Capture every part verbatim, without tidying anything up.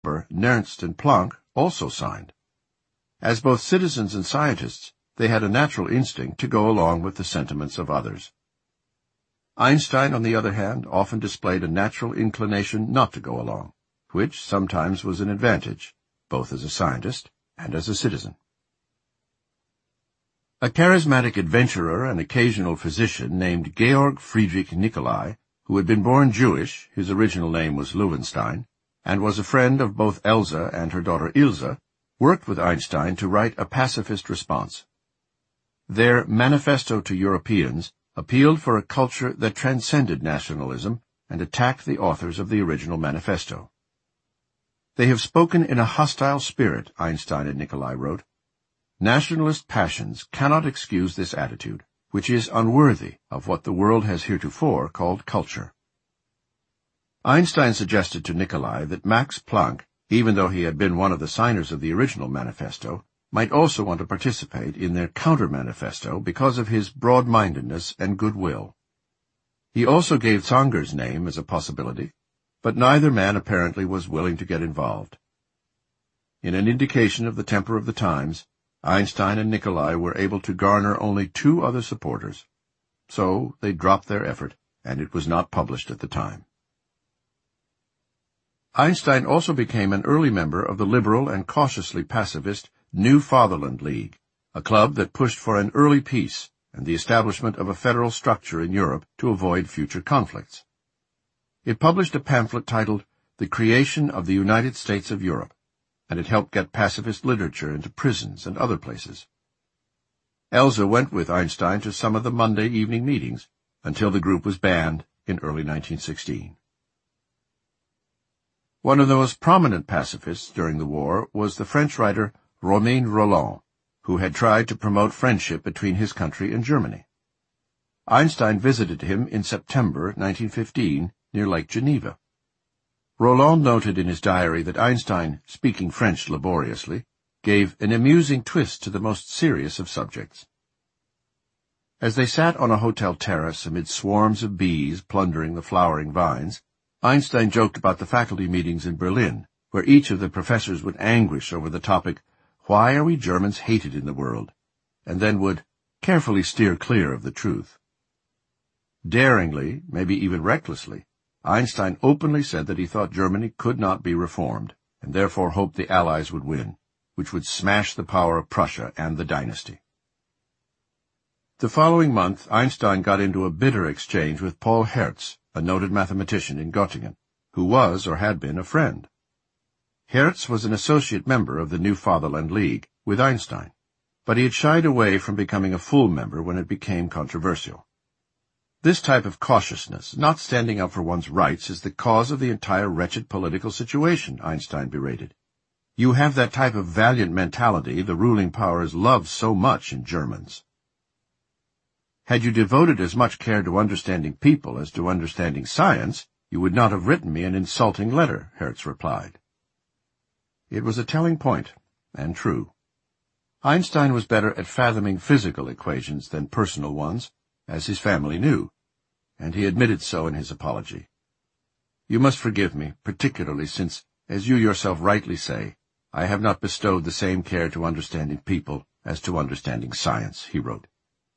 Nernst and Planck also signed. As both citizens and scientists, they had a natural instinct to go along with the sentiments of others. Einstein, on the other hand, often displayed a natural inclination not to go along, which sometimes was an advantage, both as a scientist and as a citizen. A charismatic adventurer and occasional physician named Georg Friedrich Nicolai, who had been born Jewish, his original name was Löwenstein, and was a friend of both Elsa and her daughter Ilse, worked with Einstein to write a pacifist response. Their Manifesto to Europeans appealed for a culture that transcended nationalism and attacked the authors of the original manifesto. They have spoken in a hostile spirit, Einstein and Nicolai wrote. Nationalist passions cannot excuse this attitude, which is unworthy of what the world has heretofore called culture. Einstein suggested to Nicolai that Max Planck, even though he had been one of the signers of the original manifesto, might also want to participate in their counter-manifesto because of his broad-mindedness and goodwill. He also gave Zanger's name as a possibility, but neither man apparently was willing to get involved. In an indication of the temper of the times, Einstein and Nicolai were able to garner only two other supporters. So they dropped their effort, and it was not published at the time. Einstein also became an early member of the liberal and cautiously pacifist New Fatherland League, a club that pushed for an early peace and the establishment of a federal structure in Europe to avoid future conflicts. It published a pamphlet titled The Creation of the United States of Europe, and it helped get pacifist literature into prisons and other places. Elsa went with Einstein to some of the Monday evening meetings until the group was banned in early nineteen sixteen. One of the most prominent pacifists during the war was the French writer Romain Rolland, who had tried to promote friendship between his country and Germany. Einstein visited him in September nineteen fifteen near Lake Geneva. Rolland noted in his diary that Einstein, speaking French laboriously, gave an amusing twist to the most serious of subjects. As they sat on a hotel terrace amid swarms of bees plundering the flowering vines, Einstein joked about the faculty meetings in Berlin, where each of the professors would anguish over the topic, "Why are we Germans hated in the world?" and then would carefully steer clear of the truth. Daringly, maybe even recklessly, Einstein openly said that he thought Germany could not be reformed, and therefore hoped the Allies would win, which would smash the power of Prussia and the dynasty. The following month, Einstein got into a bitter exchange with Paul Hertz, a noted mathematician in Göttingen, who was or had been a friend. Hertz was an associate member of the New Fatherland League with Einstein, but he had shied away from becoming a full member when it became controversial. This type of cautiousness, not standing up for one's rights, is the cause of the entire wretched political situation, Einstein berated. You have that type of valiant mentality the ruling powers love so much in Germans. Had you devoted as much care to understanding people as to understanding science, you would not have written me an insulting letter, Hertz replied. It was a telling point, and true. Einstein was better at fathoming physical equations than personal ones, as his family knew, and he admitted so in his apology. You must forgive me, particularly since, as you yourself rightly say, I have not bestowed the same care to understanding people as to understanding science, he wrote.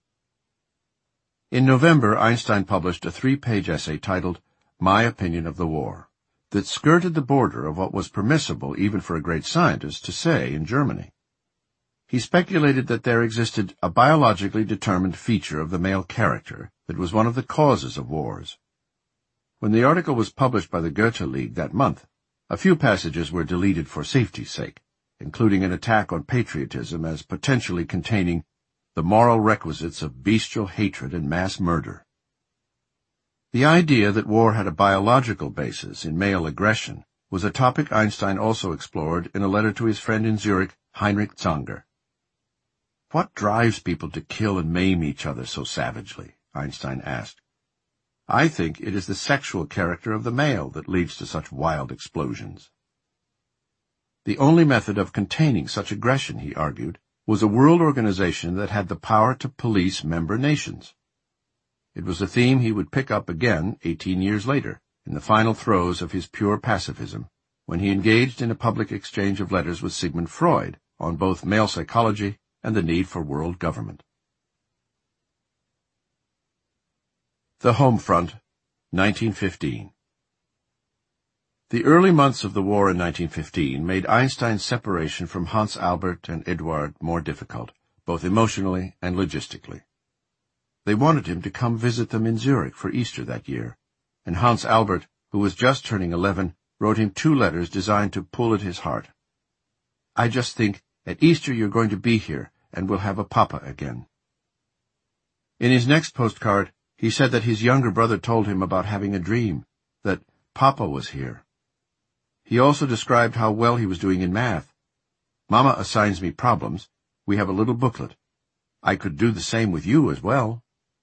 In November, Einstein published a three-page essay titled My Opinion of the War, that skirted the border of what was permissible even for a great scientist to say in Germany. He speculated that there existed a biologically determined feature of the male character that was one of the causes of wars. When the article was published by the Goethe League that month, a few passages were deleted for safety's sake, including an attack on patriotism as potentially containing the moral requisites of bestial hatred and mass murder. The idea that war had a biological basis in male aggression was a topic Einstein also explored in a letter to his friend in Zurich, Heinrich Zanger. What drives people to kill and maim each other so savagely? Einstein asked. I think it is the sexual character of the male that leads to such wild explosions. The only method of containing such aggression, he argued, was a world organization that had the power to police member nations. It was a theme he would pick up again eighteen years later, in the final throes of his pure pacifism, when he engaged in a public exchange of letters with Sigmund Freud on both male psychology and the need for world government. The Home Front, nineteen fifteen. The early months of the war in nineteen fifteen made Einstein's separation from Hans Albert and Eduard more difficult, both emotionally and logistically. They wanted him to come visit them in Zurich for Easter that year, and Hans Albert, who was just turning eleven, wrote him two letters designed to pull at his heart. "I just think, at Easter you're going to be here, and we'll have a papa again." In his next postcard, he said that his younger brother told him about having a dream, that Papa was here. He also described how well he was doing in math. "Mama assigns me problems. We have a little booklet. I could do the same with you as well."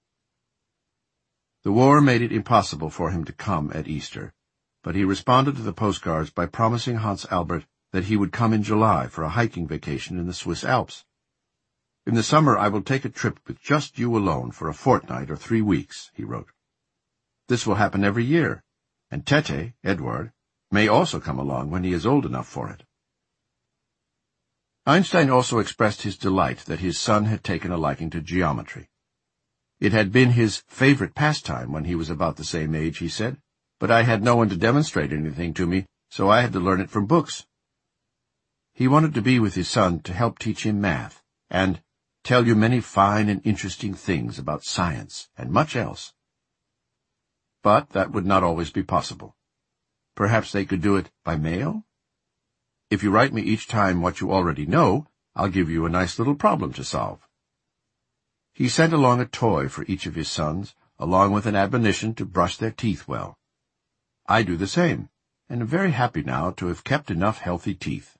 The war made it impossible for him to come at Easter, but he responded to the postcards by promising Hans Albert that he would come in July for a hiking vacation in the Swiss Alps. "In the summer I will take a trip with just you alone for a fortnight or three weeks," he wrote. "This will happen every year, and Tete, Eduard, may also come along when he is old enough for it." Einstein also expressed his delight that his son had taken a liking to geometry. It had been his favorite pastime when he was about the same age, he said, but I had no one to demonstrate anything to me, so I had to learn it from books. He wanted to be with his son to help teach him math, and tell you many fine and interesting things about science and much else. But that would not always be possible. Perhaps they could do it by mail? "If you write me each time what you already know, I'll give you a nice little problem to solve." He sent along a toy for each of his sons, along with an admonition to brush their teeth well. I do the same, and am very happy now to have kept enough healthy teeth.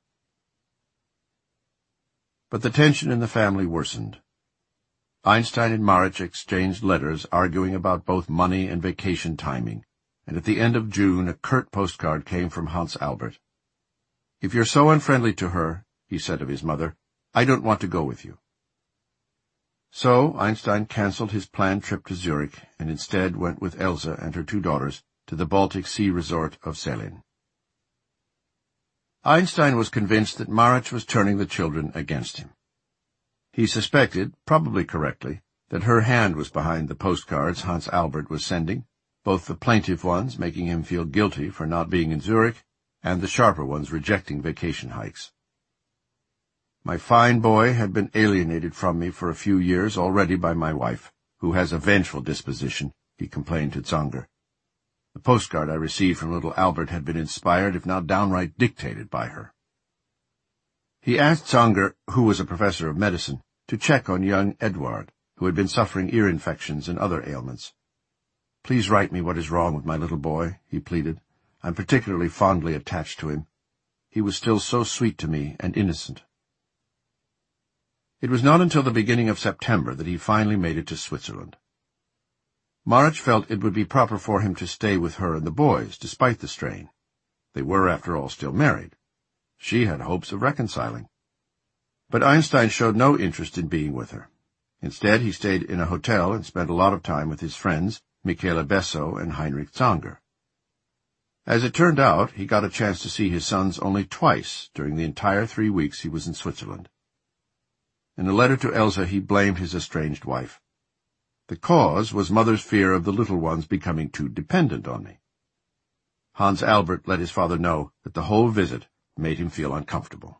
But the tension in the family worsened. Einstein and Marich exchanged letters arguing about both money and vacation timing, and at the end of June a curt postcard came from Hans Albert. "If you're so unfriendly to her," he said of his mother, "I don't want to go with you." So Einstein cancelled his planned trip to Zurich and instead went with Elsa and her two daughters to the Baltic Sea resort of Selin. Einstein was convinced that Marich was turning the children against him. He suspected, probably correctly, that her hand was behind the postcards Hans Albert was sending, both the plaintive ones making him feel guilty for not being in Zurich, and the sharper ones rejecting vacation hikes. "My fine boy had been alienated from me for a few years already by my wife, who has a vengeful disposition," he complained to Zanger. "The postcard I received from little Albert had been inspired, if not downright dictated, by her." He asked Zanger, who was a professor of medicine, to check on young Eduard, who had been suffering ear infections and other ailments. "Please write me what is wrong with my little boy," he pleaded. "I'm particularly fondly attached to him. He was still so sweet to me and innocent." It was not until the beginning of September that he finally made it to Switzerland. Marich felt it would be proper for him to stay with her and the boys, despite the strain. They were, after all, still married. She had hopes of reconciling. But Einstein showed no interest in being with her. Instead, he stayed in a hotel and spent a lot of time with his friends, Michele Besso and Heinrich Zanger. As it turned out, he got a chance to see his sons only twice during the entire three weeks he was in Switzerland. In a letter to Elsa, he blamed his estranged wife. The cause was mother's fear of the little ones becoming too dependent on me. Hans Albert let his father know that the whole visit made him feel uncomfortable.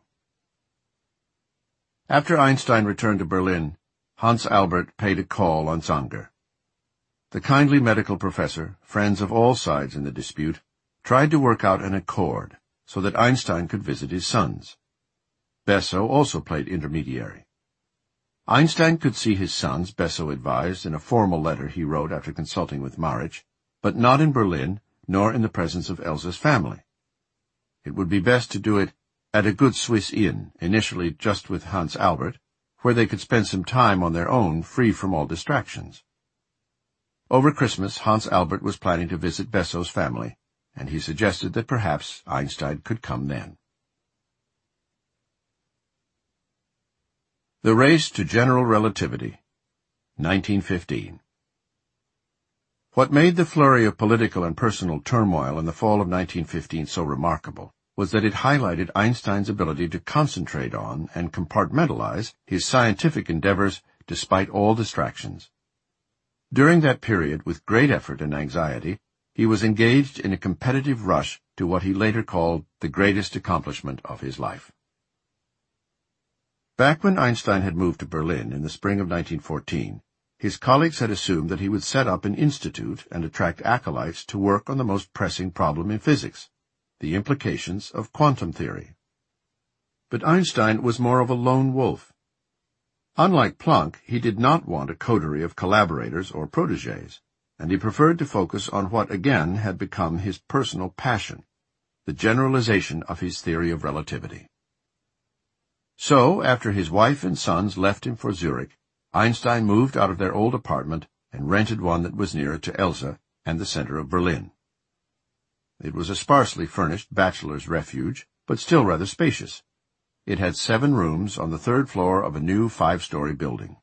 After Einstein returned to Berlin, Hans Albert paid a call on Zanger. The kindly medical professor, friends of all sides in the dispute, tried to work out an accord so that Einstein could visit his sons. Besso also played intermediary. Einstein could see his sons, Besso advised in a formal letter he wrote after consulting with Marich, but not in Berlin, nor in the presence of Elsa's family. It would be best to do it at a good Swiss inn, initially just with Hans Albert, where they could spend some time on their own, free from all distractions. Over Christmas, Hans Albert was planning to visit Besso's family, and he suggested that perhaps Einstein could come then. The Race to General Relativity, nineteen fifteen. What made the flurry of political and personal turmoil in the fall of nineteen fifteen so remarkable was that it highlighted Einstein's ability to concentrate on and compartmentalize his scientific endeavors despite all distractions. During that period, with great effort and anxiety, he was engaged in a competitive rush to what he later called the greatest accomplishment of his life. Back when Einstein had moved to Berlin in the spring of nineteen fourteen, his colleagues had assumed that he would set up an institute and attract acolytes to work on the most pressing problem in physics, the implications of quantum theory. But Einstein was more of a lone wolf. Unlike Planck, he did not want a coterie of collaborators or protégés, and he preferred to focus on what again had become his personal passion, the generalization of his theory of relativity. So, after his wife and sons left him for Zurich, Einstein moved out of their old apartment and rented one that was nearer to Elsa and the center of Berlin. It was a sparsely furnished bachelor's refuge, but still rather spacious. It had seven rooms on the third floor of a new five-story building.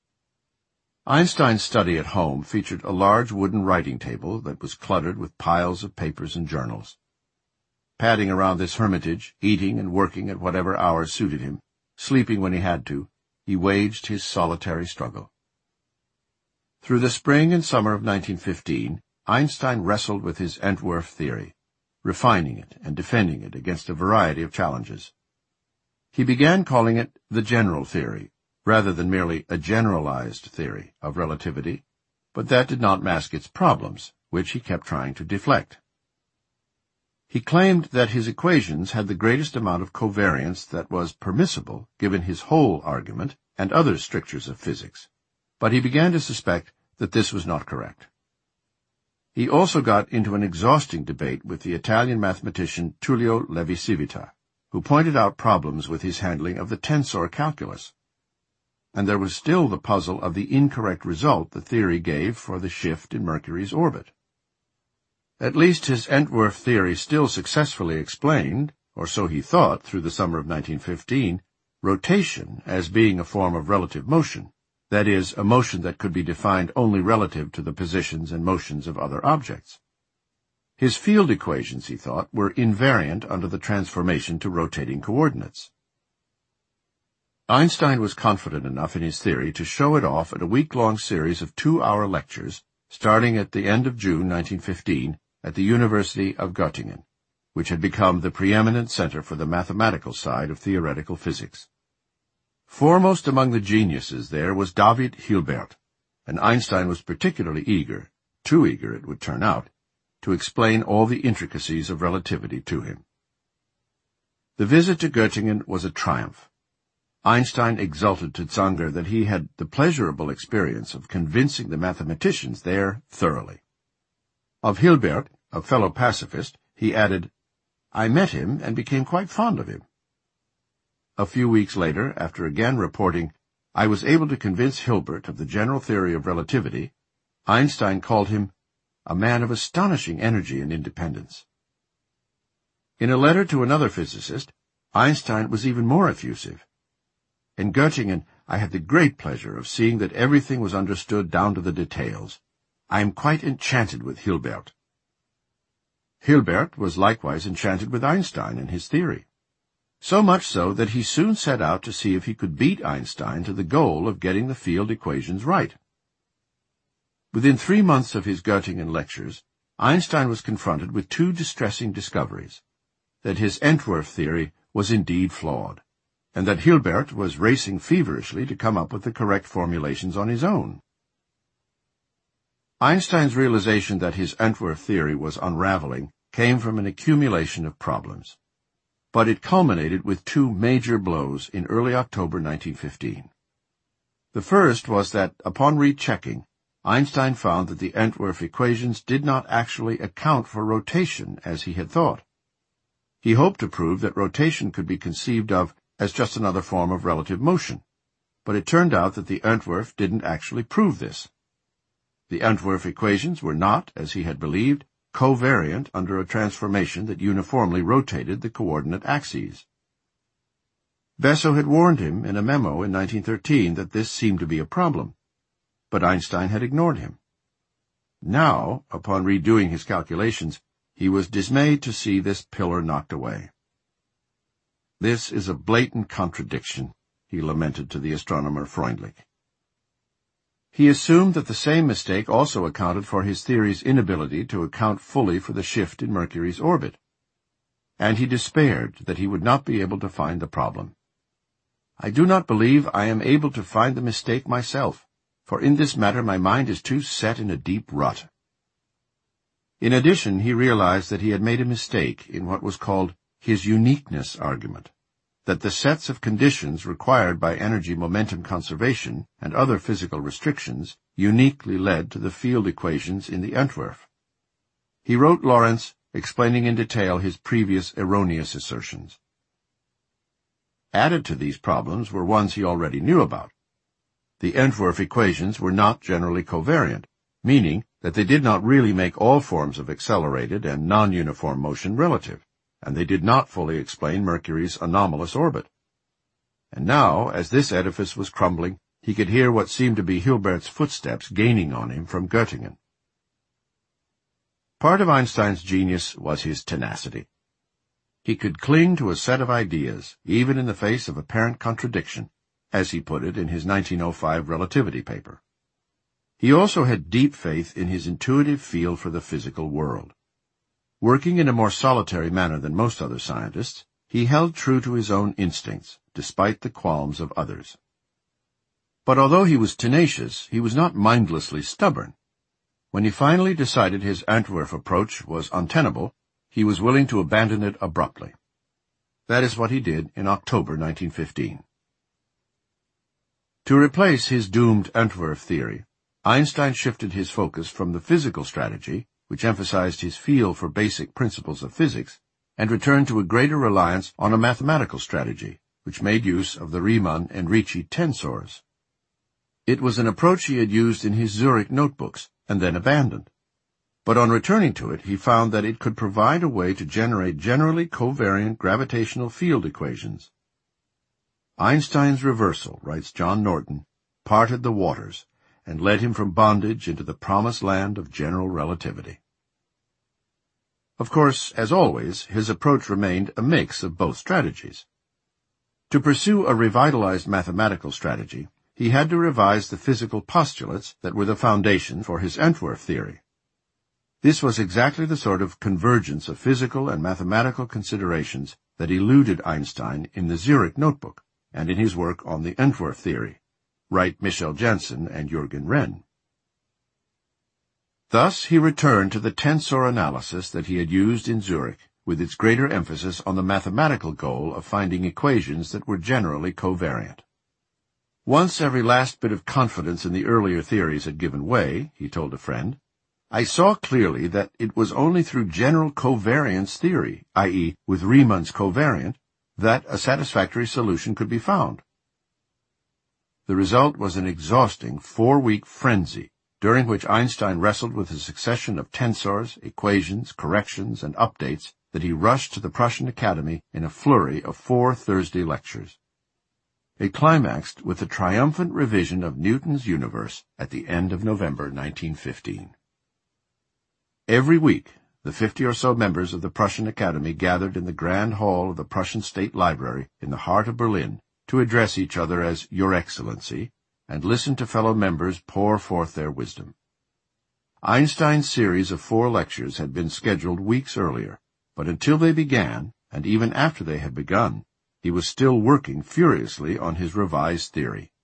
Einstein's study at home featured a large wooden writing table that was cluttered with piles of papers and journals. Padding around this hermitage, eating and working at whatever hours suited him, sleeping when he had to, he waged his solitary struggle. Through the spring and summer of nineteen fifteen, Einstein wrestled with his Entwurf theory, refining it and defending it against a variety of challenges. He began calling it the general theory, rather than merely a generalized theory of relativity, but that did not mask its problems, which he kept trying to deflect. He claimed that his equations had the greatest amount of covariance that was permissible given his whole argument and other strictures of physics, but he began to suspect that this was not correct. He also got into an exhausting debate with the Italian mathematician Tullio Levi-Civita, who pointed out problems with his handling of the tensor calculus. And there was still the puzzle of the incorrect result the theory gave for the shift in Mercury's orbit. At least his Entwurf theory still successfully explained, or so he thought through the summer of nineteen fifteen, rotation as being a form of relative motion, that is, a motion that could be defined only relative to the positions and motions of other objects. His field equations, he thought, were invariant under the transformation to rotating coordinates. Einstein was confident enough in his theory to show it off at a week-long series of two-hour lectures, starting at the end of June nineteen fifteen at the University of Göttingen, which had become the preeminent center for the mathematical side of theoretical physics. Foremost among the geniuses there was David Hilbert, and Einstein was particularly eager, too eager it would turn out, to explain all the intricacies of relativity to him. The visit to Göttingen was a triumph. Einstein exulted to Zanger that he had the pleasurable experience of convincing the mathematicians there thoroughly. Of Hilbert, a fellow pacifist, he added, "I met him and became quite fond of him." A few weeks later, after again reporting, "I was able to convince Hilbert of the general theory of relativity," Einstein called him a man of astonishing energy and independence. In a letter to another physicist, Einstein was even more effusive. "In Göttingen, I had the great pleasure of seeing that everything was understood down to the details. I am quite enchanted with Hilbert." Hilbert was likewise enchanted with Einstein and his theory. So much so that he soon set out to see if he could beat Einstein to the goal of getting the field equations right. Within three months of his Göttingen lectures, Einstein was confronted with two distressing discoveries: that his Entwurf theory was indeed flawed, and that Hilbert was racing feverishly to come up with the correct formulations on his own. Einstein's realization that his Entwurf theory was unraveling came from an accumulation of problems, but it culminated with two major blows in early October nineteen fifteen. The first was that, upon rechecking, Einstein found that the Entwurf equations did not actually account for rotation as he had thought. He hoped to prove that rotation could be conceived of as just another form of relative motion, but it turned out that the Entwurf didn't actually prove this. The Entwurf equations were not, as he had believed, covariant under a transformation that uniformly rotated the coordinate axes. Besso had warned him in a memo in nineteen thirteen that this seemed to be a problem, but Einstein had ignored him. Now, upon redoing his calculations, he was dismayed to see this pillar knocked away, "This is a blatant contradiction," he lamented to the astronomer Freundlich. He assumed that the same mistake also accounted for his theory's inability to account fully for the shift in Mercury's orbit, and he despaired that he would not be able to find the problem. "I do not believe I am able to find the mistake myself, for in this matter my mind is too set in a deep rut." In addition, he realized that he had made a mistake in what was called his uniqueness argument, that the sets of conditions required by energy momentum conservation and other physical restrictions uniquely led to the field equations in the Entwurf. He wrote Lorentz, explaining in detail his previous erroneous assertions. Added to these problems were ones he already knew about. The Entwurf equations were not generally covariant, meaning that they did not really make all forms of accelerated and non-uniform motion relative, and they did not fully explain Mercury's anomalous orbit. And now, as this edifice was crumbling, he could hear what seemed to be Hilbert's footsteps gaining on him from Göttingen. Part of Einstein's genius was his tenacity. He could cling to a set of ideas, even in the face of apparent contradiction, as he put it in his nineteen oh five relativity paper. He also had deep faith in his intuitive feel for the physical world. Working in a more solitary manner than most other scientists, he held true to his own instincts, despite the qualms of others. But although he was tenacious, he was not mindlessly stubborn. When he finally decided his Antwerp approach was untenable, he was willing to abandon it abruptly. That is what he did in October nineteen fifteen. To replace his doomed Antwerp theory, Einstein shifted his focus from the physical strategy, which emphasized his feel for basic principles of physics, and returned to a greater reliance on a mathematical strategy, which made use of the Riemann and Ricci tensors. It was an approach he had used in his Zurich notebooks, and then abandoned. But on returning to it, he found that it could provide a way to generate generally covariant gravitational field equations. Einstein's reversal, writes John Norton, parted the waters, and led him from bondage into the promised land of general relativity. Of course, as always, his approach remained a mix of both strategies. To pursue a revitalized mathematical strategy, he had to revise the physical postulates that were the foundation for his Antwerp theory. This was exactly the sort of convergence of physical and mathematical considerations that eluded Einstein in the Zurich notebook and in his work on the Antwerp theory, write Michel Jensen and Jürgen Renn. Thus he returned to the tensor analysis that he had used in Zurich, with its greater emphasis on the mathematical goal of finding equations that were generally covariant. Once every last bit of confidence in the earlier theories had given way, he told a friend, I saw clearly that it was only through general covariance theory, that is, with Riemann's covariant, that a satisfactory solution could be found. The result was an exhausting four-week frenzy, during which Einstein wrestled with a succession of tensors, equations, corrections, and updates that he rushed to the Prussian Academy in a flurry of four Thursday lectures. It climaxed with the triumphant revision of Newton's universe at the end of November nineteen fifteen. Every week, the fifty or so members of the Prussian Academy gathered in the grand hall of the Prussian State Library in the heart of Berlin to address each other as Your Excellency and listen to fellow members pour forth their wisdom. Einstein's series of four lectures had been scheduled weeks earlier, but until they began, and even after they had begun, he was still working furiously on his revised theory.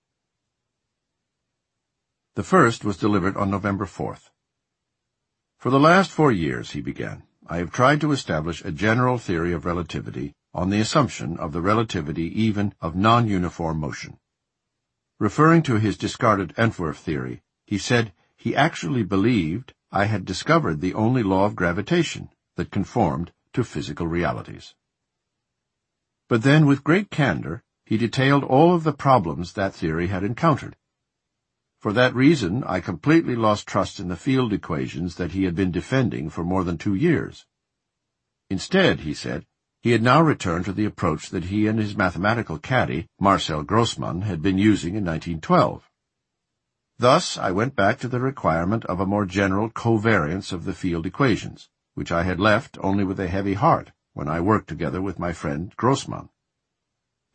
The first was delivered on November fourth. For the last four years, he began, I have tried to establish a general theory of relativity on the assumption of the relativity even of non-uniform motion. Referring to his discarded Antwerp theory, he said he actually believed I had discovered the only law of gravitation that conformed to physical realities. But then, with great candor, he detailed all of the problems that theory had encountered. For that reason, I completely lost trust in the field equations that he had been defending for more than two years. Instead, he said, he had now returned to the approach that he and his mathematical caddy, Marcel Grossmann, had been using in nineteen twelve. Thus, I went back to the requirement of a more general covariance of the field equations, which I had left only with a heavy heart when I worked together with my friend Grossmann.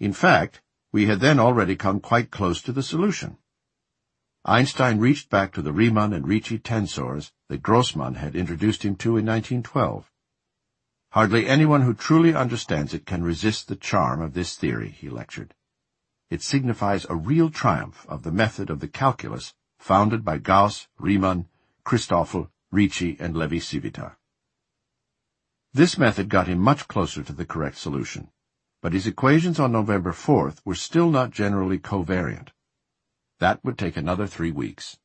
In fact, we had then already come quite close to the solution. Einstein reached back to the Riemann and Ricci tensors that Grossmann had introduced him to in nineteen twelve. Hardly anyone who truly understands it can resist the charm of this theory, he lectured. It signifies a real triumph of the method of the calculus founded by Gauss, Riemann, Christoffel, Ricci, and Levi-Civita. This method got him much closer to the correct solution, but his equations on November fourth were still not generally covariant. That would take another three weeks.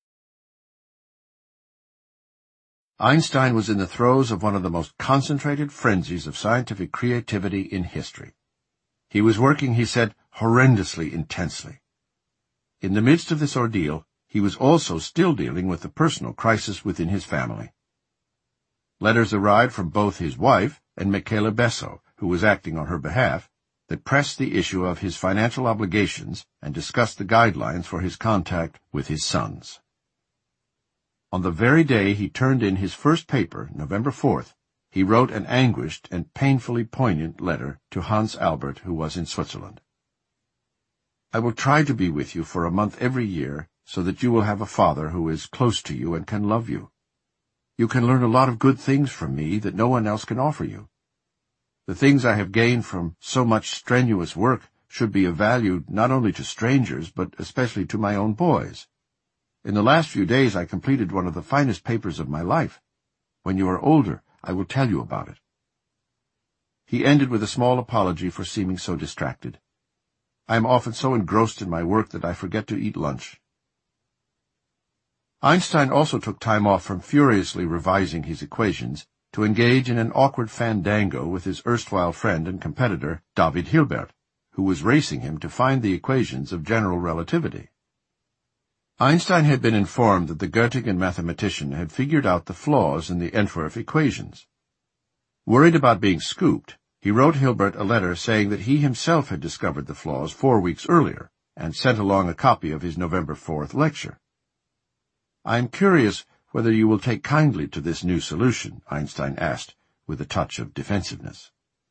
Einstein was in the throes of one of the most concentrated frenzies of scientific creativity in history. He was working, he said, horrendously intensely. In the midst of this ordeal, he was also still dealing with the personal crisis within his family. Letters arrived from both his wife and Michele Besso, who was acting on her behalf, that pressed the issue of his financial obligations and discussed the guidelines for his contact with his sons. On the very day he turned in his first paper, November fourth, he wrote an anguished and painfully poignant letter to Hans Albert, who was in Switzerland. I will try to be with you for a month every year, so that you will have a father who is close to you and can love you. You can learn a lot of good things from me that no one else can offer you. The things I have gained from so much strenuous work should be of value not only to strangers, but especially to my own boys. In the last few days I completed one of the finest papers of my life. When you are older, I will tell you about it. He ended with a small apology for seeming so distracted. I am often so engrossed in my work that I forget to eat lunch. Einstein also took time off from furiously revising his equations to engage in an awkward fandango with his erstwhile friend and competitor, David Hilbert, who was racing him to find the equations of general relativity. Einstein had been informed that the Göttingen mathematician had figured out the flaws in the Entwerf equations. Worried about being scooped, he wrote Hilbert a letter saying that he himself had discovered the flaws four weeks earlier, and sent along a copy of his November fourth lecture. I am curious whether you will take kindly to this new solution, Einstein asked, with a touch of defensiveness.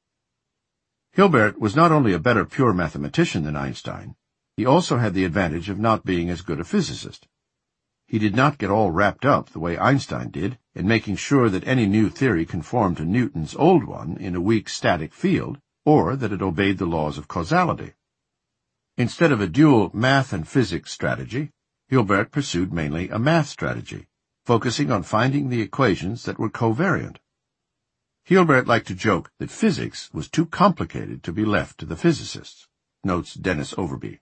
Hilbert was not only a better pure mathematician than Einstein, he also had the advantage of not being as good a physicist. He did not get all wrapped up the way Einstein did in making sure that any new theory conformed to Newton's old one in a weak static field, or that it obeyed the laws of causality. Instead of a dual math and physics strategy, Hilbert pursued mainly a math strategy, focusing on finding the equations that were covariant. Hilbert liked to joke that physics was too complicated to be left to the physicists, notes Dennis Overby.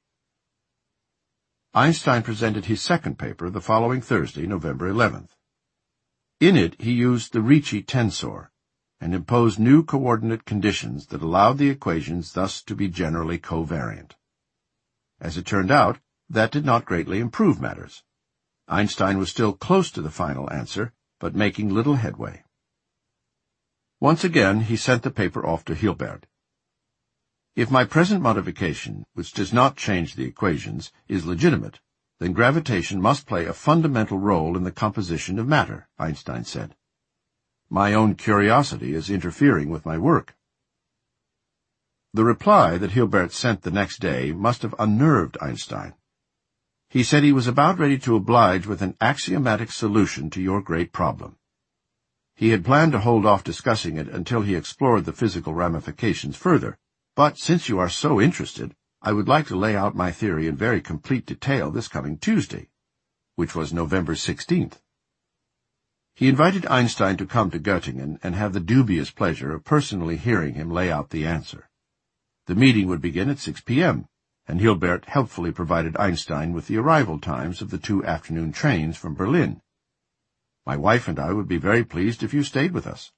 Einstein presented his second paper the following Thursday, November eleventh. In it he used the Ricci tensor, and imposed new coordinate conditions that allowed the equations thus to be generally covariant. As it turned out, that did not greatly improve matters. Einstein was still close to the final answer, but making little headway. Once again he sent the paper off to Hilbert. If my present modification, which does not change the equations, is legitimate, then gravitation must play a fundamental role in the composition of matter, Einstein said. My own curiosity is interfering with my work. The reply that Hilbert sent the next day must have unnerved Einstein. He said he was about ready to oblige with an axiomatic solution to your great problem. He had planned to hold off discussing it until he explored the physical ramifications further, but since you are so interested, I would like to lay out my theory in very complete detail this coming Tuesday, which was November sixteenth. He invited Einstein to come to Göttingen and have the dubious pleasure of personally hearing him lay out the answer. The meeting would begin at six p m, and Hilbert helpfully provided Einstein with the arrival times of the two afternoon trains from Berlin. My wife and I would be very pleased if you stayed with us.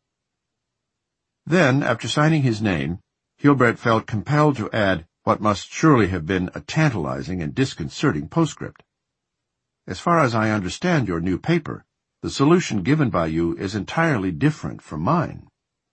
Then, after signing his name, Hilbert felt compelled to add what must surely have been a tantalizing and disconcerting postscript. As far as I understand your new paper, the solution given by you is entirely different from mine.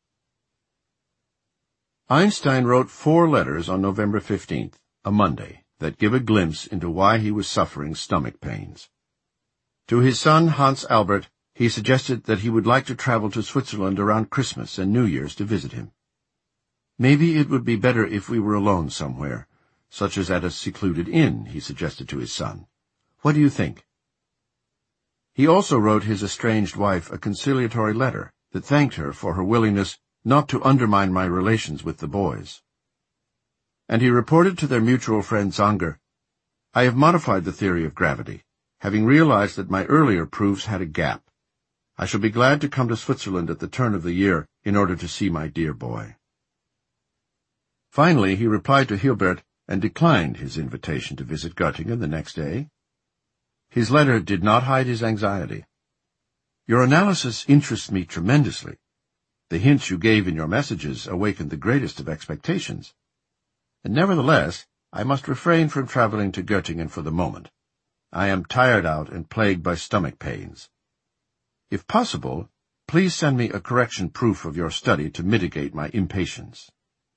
Einstein wrote four letters on November fifteenth, a Monday, that give a glimpse into why he was suffering stomach pains. To his son, Hans Albert, he suggested that he would like to travel to Switzerland around Christmas and New Year's to visit him. Maybe it would be better if we were alone somewhere, such as at a secluded inn, he suggested to his son. What do you think? He also wrote his estranged wife a conciliatory letter that thanked her for her willingness not to undermine my relations with the boys. And he reported to their mutual friend Zanger, I have modified the theory of gravity, having realized that my earlier proofs had a gap. I shall be glad to come to Switzerland at the turn of the year in order to see my dear boy. Finally, he replied to Hilbert and declined his invitation to visit Göttingen the next day. His letter did not hide his anxiety. Your analysis interests me tremendously. The hints you gave in your messages awakened the greatest of expectations. And nevertheless, I must refrain from traveling to Göttingen for the moment. I am tired out and plagued by stomach pains. If possible, please send me a correction proof of your study to mitigate my impatience.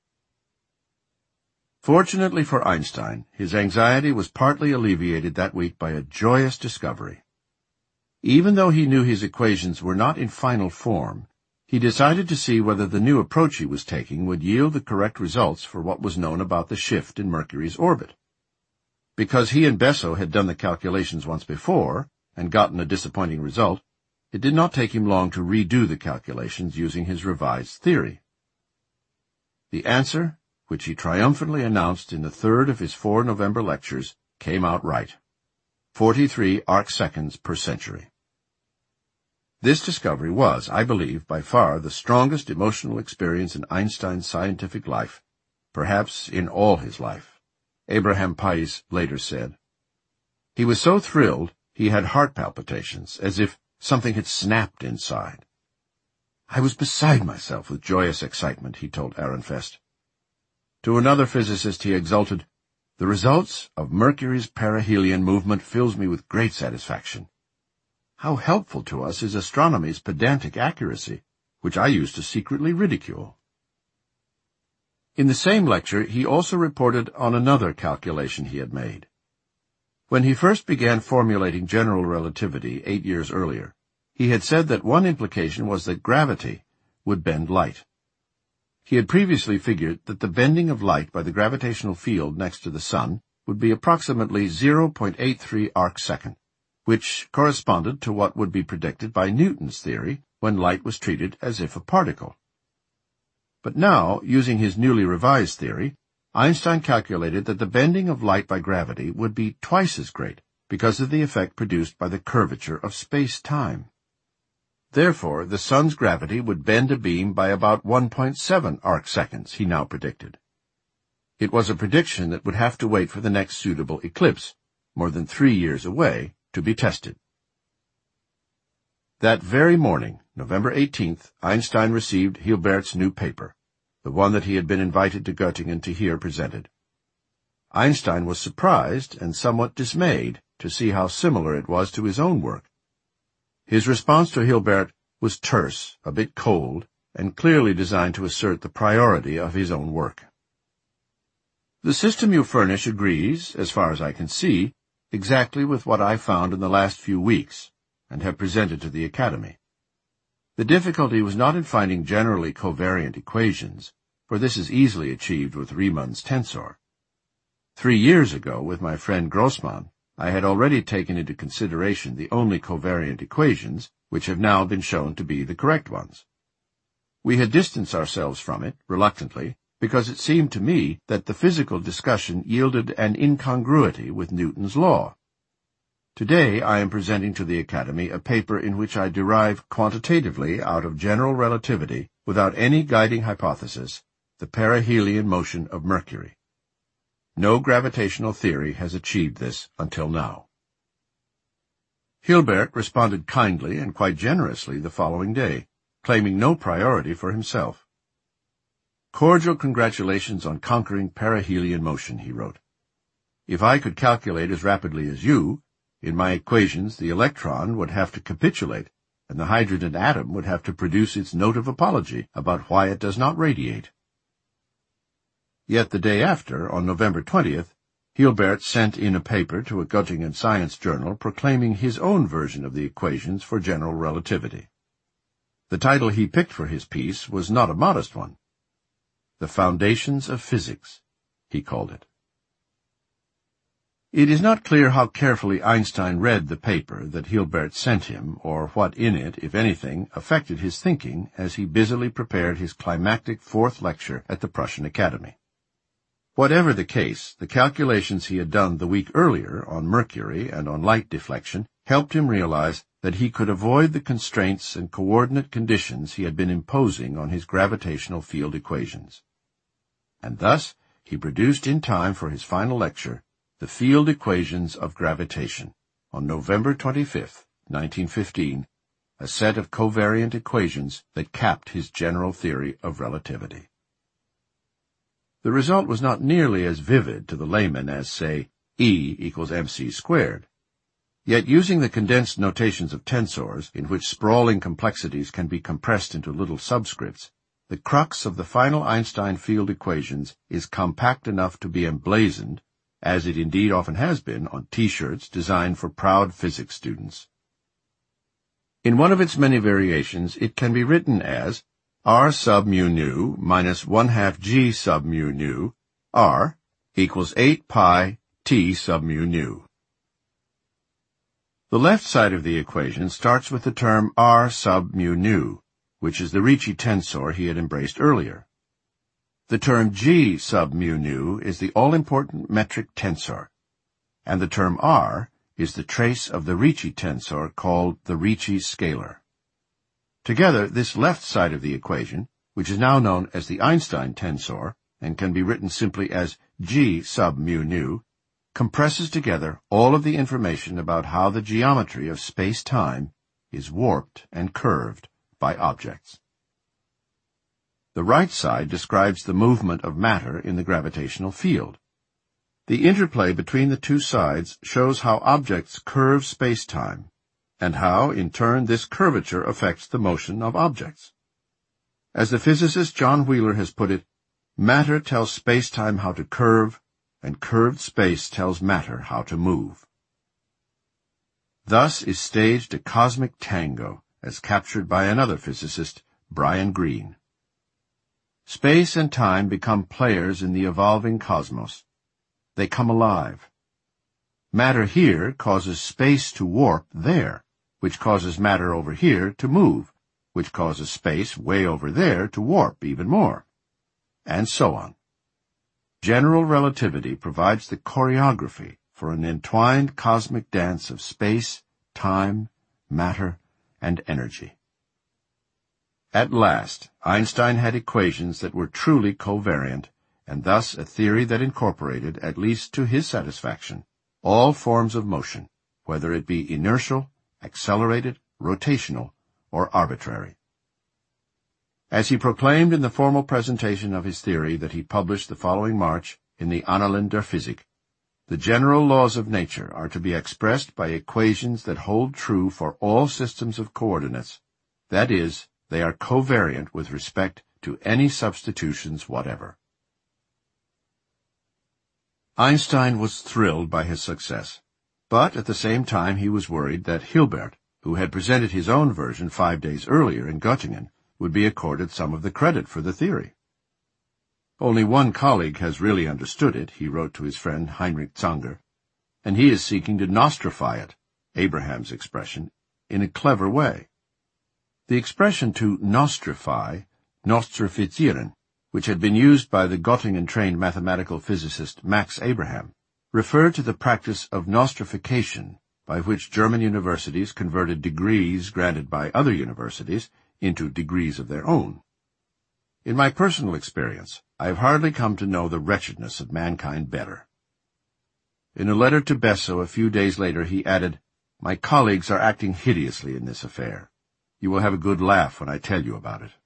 Fortunately for Einstein, his anxiety was partly alleviated that week by a joyous discovery. Even though he knew his equations were not in final form, he decided to see whether the new approach he was taking would yield the correct results for what was known about the shift in Mercury's orbit. Because he and Besso had done the calculations once before and gotten a disappointing result, it did not take him long to redo the calculations using his revised theory. The answer, which he triumphantly announced in the third of his four November lectures, came out right. forty-three arc-seconds per century. This discovery was, I believe, by far the strongest emotional experience in Einstein's scientific life, perhaps in all his life, Abraham Pais later said. He was so thrilled he had heart palpitations, as if something had snapped inside. I was beside myself with joyous excitement, he told Ehrenfest. To another physicist he exulted, The results of Mercury's perihelion movement fills me with great satisfaction. How helpful to us is astronomy's pedantic accuracy, which I used to secretly ridicule. In the same lecture he also reported on another calculation he had made. When he first began formulating general relativity eight years earlier, he had said that one implication was that gravity would bend light. He had previously figured that the bending of light by the gravitational field next to the Sun would be approximately zero point eight three arc-second, which corresponded to what would be predicted by Newton's theory when light was treated as if a particle. But now, using his newly revised theory, Einstein calculated that the bending of light by gravity would be twice as great because of the effect produced by the curvature of space-time. Therefore, the Sun's gravity would bend a beam by about one point seven arc-seconds, he now predicted. It was a prediction that would have to wait for the next suitable eclipse, more than three years away, to be tested. That very morning, November eighteenth, Einstein received Hilbert's new paper, the one that he had been invited to Göttingen to hear presented. Einstein was surprised and somewhat dismayed to see how similar it was to his own work. His response to Hilbert was terse, a bit cold, and clearly designed to assert the priority of his own work. The system you furnish agrees, as far as I can see, exactly with what I found in the last few weeks, and have presented to the Academy. The difficulty was not in finding generally covariant equations, for this is easily achieved with Riemann's tensor. Three years ago, with my friend Grossmann, I had already taken into consideration the only covariant equations, which have now been shown to be the correct ones. We had distanced ourselves from it, reluctantly, because it seemed to me that the physical discussion yielded an incongruity with Newton's law. Today I am presenting to the Academy a paper in which I derive quantitatively out of general relativity, without any guiding hypothesis, the perihelion motion of Mercury. No gravitational theory has achieved this until now. Hilbert responded kindly and quite generously the following day, claiming no priority for himself. Cordial congratulations on conquering perihelion motion, he wrote. If I could calculate as rapidly as you, in my equations the electron would have to capitulate, and the hydrogen atom would have to produce its note of apology about why it does not radiate. Yet the day after, on November twentieth, Hilbert sent in a paper to a Göttingen science journal proclaiming his own version of the equations for general relativity. The title he picked for his piece was not a modest one. The Foundations of Physics, he called it. It is not clear how carefully Einstein read the paper that Hilbert sent him, or what in it, if anything, affected his thinking as he busily prepared his climactic fourth lecture at the Prussian Academy. Whatever the case, the calculations he had done the week earlier on mercury and on light deflection helped him realize that he could avoid the constraints and coordinate conditions he had been imposing on his gravitational field equations. And thus he produced in time for his final lecture the field equations of gravitation on November twenty-fifth, nineteen fifteen, a set of covariant equations that capped his general theory of relativity. The result was not nearly as vivid to the layman as, say, E equals mc squared. Yet using the condensed notations of tensors, in which sprawling complexities can be compressed into little subscripts, the crux of the final Einstein field equations is compact enough to be emblazoned, as it indeed often has been, on T-shirts designed for proud physics students. In one of its many variations, it can be written as R sub mu nu minus one half G sub mu nu, R, equals eight pi T sub mu nu. The left side of the equation starts with the term R sub mu nu, which is the Ricci tensor he had embraced earlier. The term G sub mu nu is the all-important metric tensor, and the term R is the trace of the Ricci tensor called the Ricci scalar. Together, this left side of the equation, which is now known as the Einstein tensor and can be written simply as G sub mu nu, compresses together all of the information about how the geometry of space-time is warped and curved by objects. The right side describes the movement of matter in the gravitational field. The interplay between the two sides shows how objects curve space-time, and how, in turn, this curvature affects the motion of objects. As the physicist John Wheeler has put it, matter tells space-time how to curve, and curved space tells matter how to move. Thus is staged a cosmic tango, as captured by another physicist, Brian Greene. Space and time become players in the evolving cosmos. They come alive. Matter here causes space to warp there, which causes matter over here to move, which causes space way over there to warp even more, and so on. General relativity provides the choreography for an entwined cosmic dance of space, time, matter, and energy. At last, Einstein had equations that were truly covariant, and thus a theory that incorporated, at least to his satisfaction, all forms of motion, whether it be inertial, accelerated, rotational, or arbitrary. As he proclaimed in the formal presentation of his theory that he published the following March in the Annalen der Physik, the general laws of nature are to be expressed by equations that hold true for all systems of coordinates, that is, they are covariant with respect to any substitutions whatever. Einstein was thrilled by his success, but at the same time he was worried that Hilbert, who had presented his own version five days earlier in Göttingen, would be accorded some of the credit for the theory. Only one colleague has really understood it, he wrote to his friend Heinrich Zanger, and he is seeking to nostrify it, Abraham's expression, in a clever way. The expression to nostrify, nostrifizieren, which had been used by the Göttingen-trained mathematical physicist Max Abraham, referred to the practice of nostrification, by which German universities converted degrees granted by other universities into degrees of their own. In my personal experience, I have hardly come to know the wretchedness of mankind better. In a letter to Besso a few days later he added, "My colleagues are acting hideously in this affair. You will have a good laugh when I tell you about it."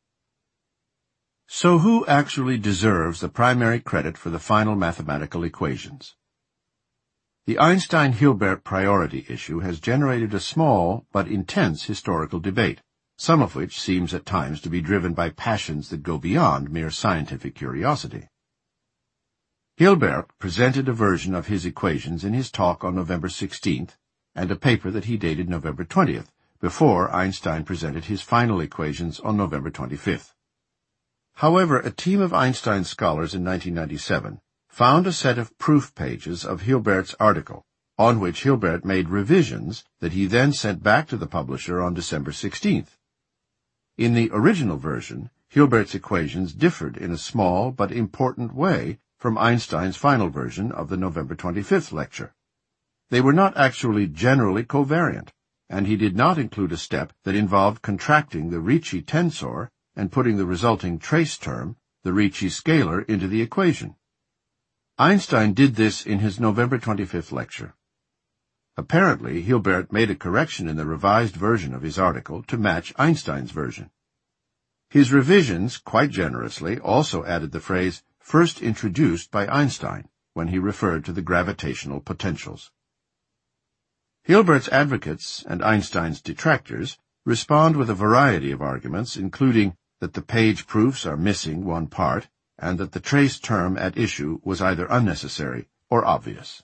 So who actually deserves the primary credit for the final mathematical equations? The Einstein-Hilbert priority issue has generated a small but intense historical debate, some of which seems at times to be driven by passions that go beyond mere scientific curiosity. Hilbert presented a version of his equations in his talk on November sixteenth, and a paper that he dated November twentieth, before Einstein presented his final equations on November twenty-fifth. However, a team of Einstein scholars in nineteen ninety-seven found a set of proof pages of Hilbert's article, on which Hilbert made revisions that he then sent back to the publisher on December sixteenth. In the original version, Hilbert's equations differed in a small but important way from Einstein's final version of the November twenty-fifth lecture. They were not actually generally covariant, and he did not include a step that involved contracting the Ricci tensor and putting the resulting trace term, the Ricci scalar, into the equation. Einstein did this in his November twenty-fifth lecture. Apparently, Hilbert made a correction in the revised version of his article to match Einstein's version. His revisions, quite generously, also added the phrase first introduced by Einstein when he referred to the gravitational potentials. Hilbert's advocates and Einstein's detractors respond with a variety of arguments, including that the page proofs are missing one part and that the trace term at issue was either unnecessary or obvious.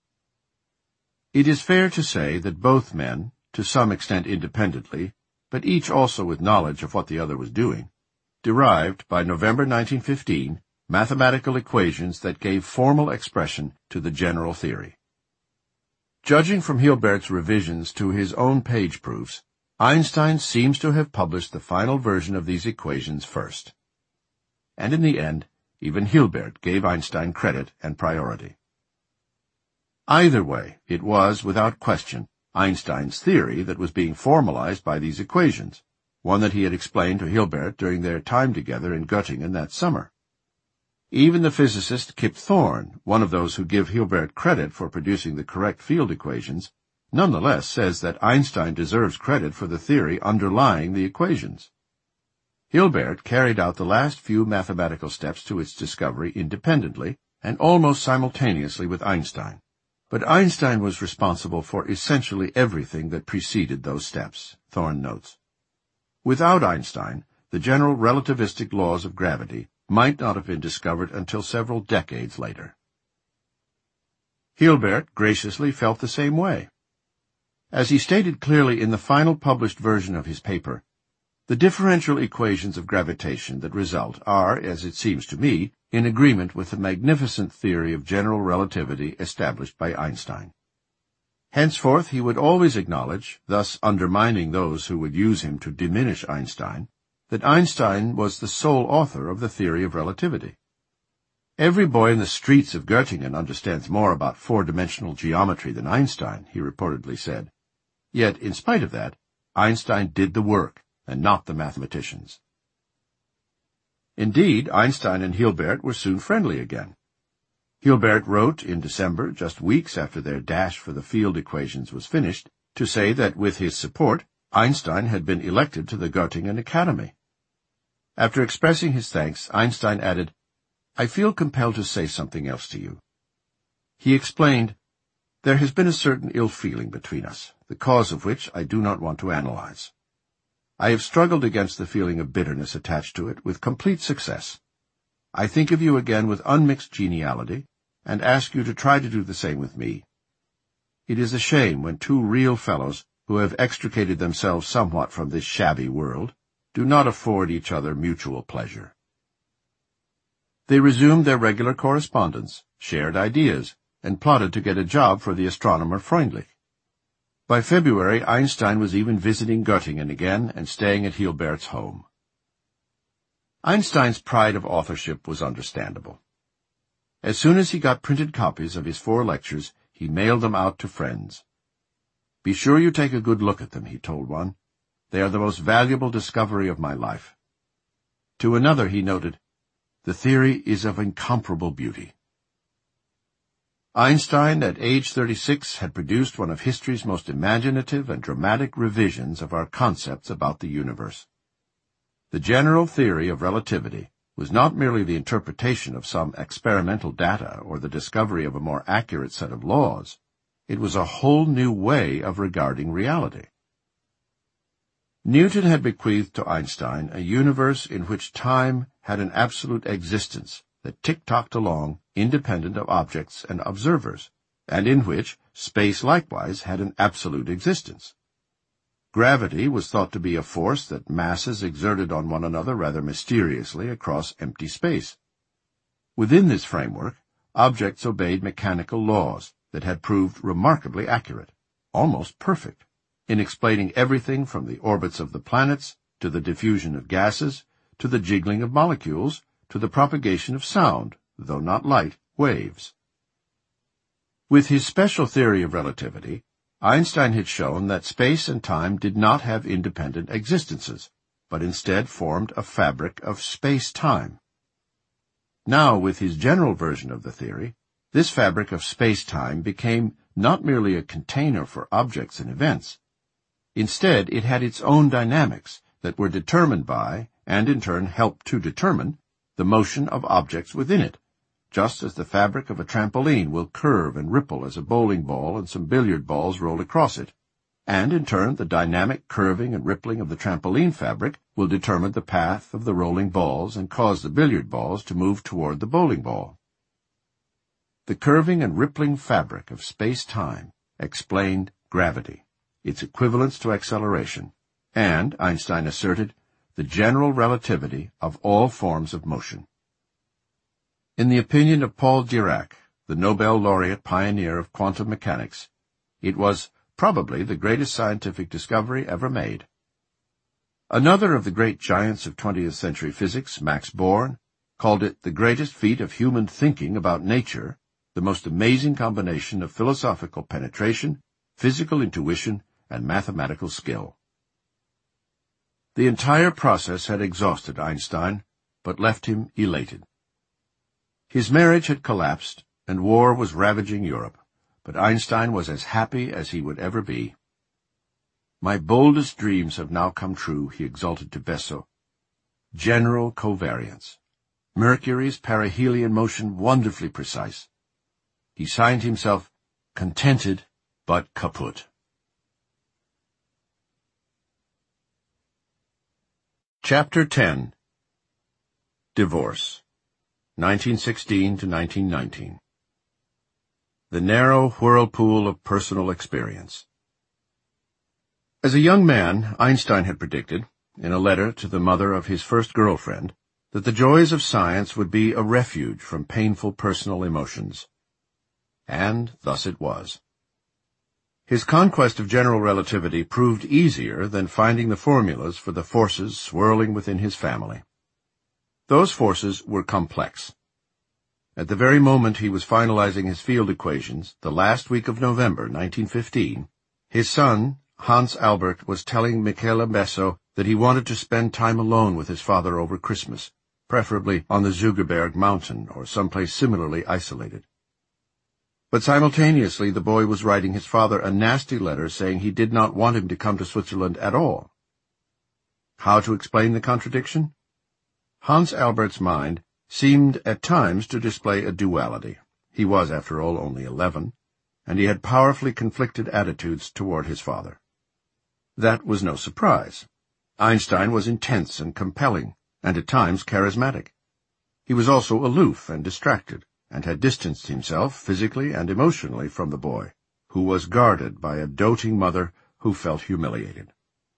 It is fair to say that both men, to some extent independently, but each also with knowledge of what the other was doing, derived, by November nineteen fifteen, mathematical equations that gave formal expression to the general theory. Judging from Hilbert's revisions to his own page proofs, Einstein seems to have published the final version of these equations first. And in the end, even Hilbert gave Einstein credit and priority. Either way, it was, without question, Einstein's theory that was being formalized by these equations, one that he had explained to Hilbert during their time together in Göttingen that summer. Even the physicist Kip Thorne, one of those who give Hilbert credit for producing the correct field equations, nonetheless says that Einstein deserves credit for the theory underlying the equations. Hilbert carried out the last few mathematical steps to its discovery independently and almost simultaneously with Einstein, but Einstein was responsible for essentially everything that preceded those steps, Thorne notes. Without Einstein, the general relativistic laws of gravity might not have been discovered until several decades later. Hilbert graciously felt the same way. As he stated clearly in the final published version of his paper, the differential equations of gravitation that result are, as it seems to me, in agreement with the magnificent theory of general relativity established by Einstein. Henceforth he would always acknowledge, thus undermining those who would use him to diminish Einstein, that Einstein was the sole author of the theory of relativity. Every boy in the streets of Göttingen understands more about four-dimensional geometry than Einstein, he reportedly said. Yet, in spite of that, Einstein did the work, and not the mathematicians. Indeed, Einstein and Hilbert were soon friendly again. Hilbert wrote in December, just weeks after their dash for the field equations was finished, to say that with his support, Einstein had been elected to the Göttingen Academy. After expressing his thanks, Einstein added, "I feel compelled to say something else to you." He explained, "There has been a certain ill feeling between us, the cause of which I do not want to analyze. I have struggled against the feeling of bitterness attached to it with complete success. I think of you again with unmixed geniality, and ask you to try to do the same with me. It is a shame when two real fellows, who have extricated themselves somewhat from this shabby world, do not afford each other mutual pleasure." They resumed their regular correspondence, shared ideas, and plotted to get a job for the astronomer Freundlich. By February, Einstein was even visiting Göttingen again and staying at Hilbert's home. Einstein's pride of authorship was understandable. As soon as he got printed copies of his four lectures, he mailed them out to friends. "Be sure you take a good look at them," he told one. "They are the most valuable discovery of my life." To another he noted, "The theory is of incomparable beauty." Einstein, at age thirty-six, had produced one of history's most imaginative and dramatic revisions of our concepts about the universe. The general theory of relativity was not merely the interpretation of some experimental data or the discovery of a more accurate set of laws. It was a whole new way of regarding reality. Newton had bequeathed to Einstein a universe in which time had an absolute existence that tick-tocked along, independent of objects and observers, and in which space likewise had an absolute existence. Gravity was thought to be a force that masses exerted on one another rather mysteriously across empty space. Within this framework, objects obeyed mechanical laws that had proved remarkably accurate, almost perfect, in explaining everything from the orbits of the planets, to the diffusion of gases, to the jiggling of molecules, to the propagation of sound, though not light, waves. With his special theory of relativity, Einstein had shown that space and time did not have independent existences, but instead formed a fabric of space-time. Now, with his general version of the theory, this fabric of space-time became not merely a container for objects and events. Instead, it had its own dynamics that were determined by, and in turn helped to determine, the motion of objects within it, just as the fabric of a trampoline will curve and ripple as a bowling ball and some billiard balls roll across it, and in turn the dynamic curving and rippling of the trampoline fabric will determine the path of the rolling balls and cause the billiard balls to move toward the bowling ball. The curving and rippling fabric of space-time explained gravity, its equivalence to acceleration, and, Einstein asserted, the general relativity of all forms of motion. In the opinion of Paul Dirac, the Nobel laureate pioneer of quantum mechanics, it was probably the greatest scientific discovery ever made. Another of the great giants of twentieth century physics, Max Born, called it the greatest feat of human thinking about nature, the most amazing combination of philosophical penetration, physical intuition, and mathematical skill. The entire process had exhausted Einstein, but left him elated. His marriage had collapsed, and war was ravaging Europe, but Einstein was as happy as he would ever be. "My boldest dreams have now come true," he exulted to Bessel. General covariance. Mercury's perihelion motion wonderfully precise. He signed himself contented but kaput. Chapter ten. Divorce. nineteen sixteen to nineteen nineteen. The narrow whirlpool of personal experience. As a young man, Einstein had predicted, in a letter to the mother of his first girlfriend, that the joys of science would be a refuge from painful personal emotions. And thus it was. His conquest of general relativity proved easier than finding the formulas for the forces swirling within his family. Those forces were complex. At the very moment he was finalizing his field equations, the last week of November, nineteen fifteen, his son, Hans Albert, was telling Michele Besso that he wanted to spend time alone with his father over Christmas, preferably on the Zuggerberg mountain or someplace similarly isolated. But simultaneously the boy was writing his father a nasty letter saying he did not want him to come to Switzerland at all. How to explain the contradiction? Hans Albert's mind seemed at times to display a duality. He was, after all, only eleven, and he had powerfully conflicted attitudes toward his father. That was no surprise. Einstein was intense and compelling, and at times charismatic. He was also aloof and distracted, and had distanced himself physically and emotionally from the boy, who was guarded by a doting mother who felt humiliated.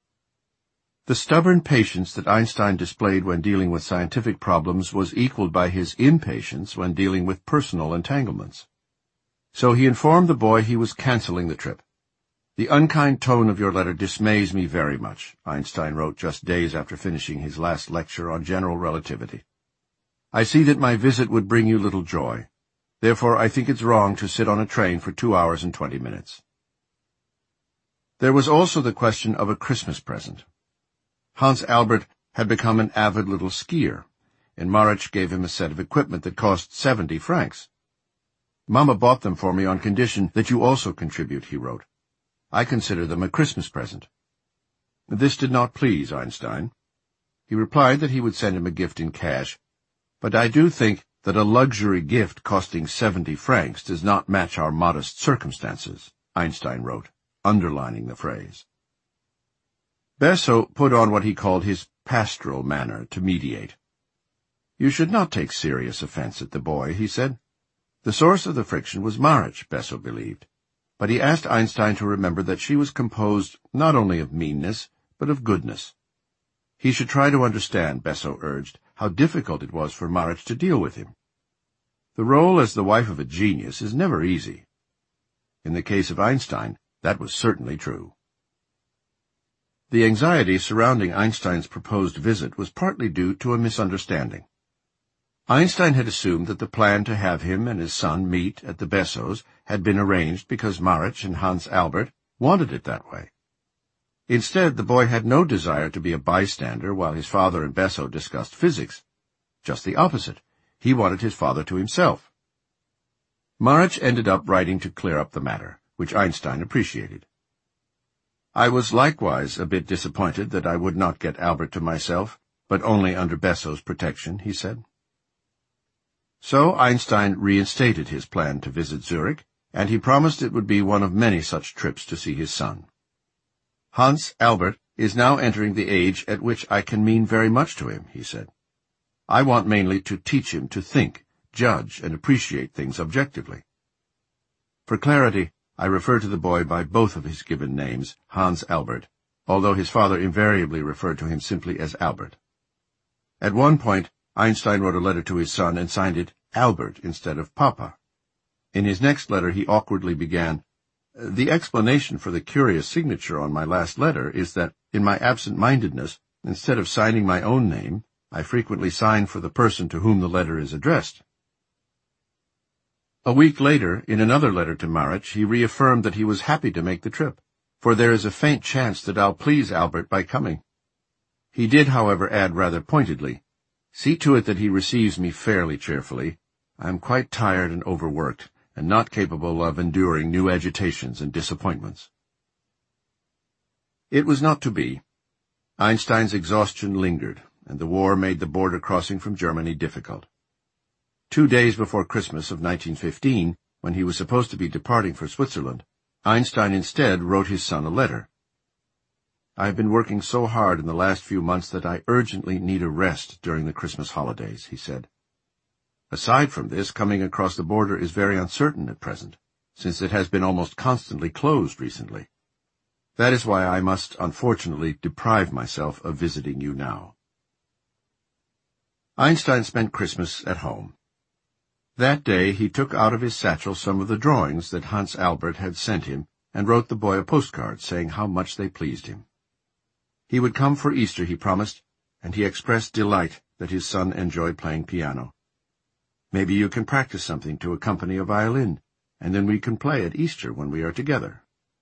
The stubborn patience that Einstein displayed when dealing with scientific problems was equaled by his impatience when dealing with personal entanglements. So he informed the boy he was canceling the trip. "The unkind tone of your letter dismays me very much," Einstein wrote just days after finishing his last lecture on general relativity. "I see that my visit would bring you little joy. Therefore I think it's wrong to sit on a train for two hours and twenty minutes." There was also the question of a Christmas present. Hans Albert had become an avid little skier, and Marich gave him a set of equipment that cost seventy francs. "Mama bought them for me on condition that you also contribute," he wrote. "I consider them a Christmas present." This did not please Einstein. He replied that he would send him a gift in cash, "But I do think that a luxury gift costing seventy francs does not match our modest circumstances," Einstein wrote, underlining the phrase. Besso put on what he called his pastoral manner to mediate. "You should not take serious offense at the boy," he said. The source of the friction was Marich, Besso believed. but he asked Einstein to remember that she was composed not only of meanness, but of goodness. He should try to understand, Besso urged, how difficult it was for Marich to deal with him. The role as the wife of a genius is never easy. In the case of Einstein, that was certainly true. The anxiety surrounding Einstein's proposed visit was partly due to a misunderstanding. Einstein had assumed that the plan to have him and his son meet at the Bessos had been arranged because Marich and Hans Albert wanted it that way. Instead, the boy had no desire to be a bystander while his father and Besso discussed physics. Just the opposite. He wanted his father to himself. Marich ended up writing to clear up the matter, which Einstein appreciated. I was likewise a bit disappointed that I would not get Albert to myself, but only under Besso's protection, he said. So Einstein reinstated his plan to visit Zurich, and he promised it would be one of many such trips to see his son. Hans Albert is now entering the age at which I can mean very much to him, he said. I want mainly to teach him to think, judge, and appreciate things objectively. For clarity, I refer to the boy by both of his given names, Hans Albert, although his father invariably referred to him simply as Albert. At one point, Einstein wrote a letter to his son and signed it Albert instead of Papa. In his next letter, he awkwardly began, "The explanation for the curious signature on my last letter is that, in my absent-mindedness, instead of signing my own name, I frequently sign for the person to whom the letter is addressed." A week later, in another letter to Marich, he reaffirmed that he was happy to make the trip, for there is a faint chance that I'll please Albert by coming. He did, however, add rather pointedly, "See to it that he receives me fairly cheerfully. I am quite tired and overworked, and not capable of enduring new agitations and disappointments." It was not to be. Einstein's exhaustion lingered, and the war made the border crossing from Germany difficult. Two days before Christmas of nineteen fifteen, when he was supposed to be departing for Switzerland, Einstein instead wrote his son a letter. "I have been working so hard in the last few months that I urgently need a rest during the Christmas holidays," he said. "Aside from this, coming across the border is very uncertain at present, since it has been almost constantly closed recently. That is why I must, unfortunately, deprive myself of visiting you now." Einstein spent Christmas at home. That day he took out of his satchel some of the drawings that Hans Albert had sent him and wrote the boy a postcard saying how much they pleased him. He would come for Easter, he promised, and he expressed delight that his son enjoyed playing piano. "Maybe you can practice something to accompany a violin, and then we can play at Easter when we are together."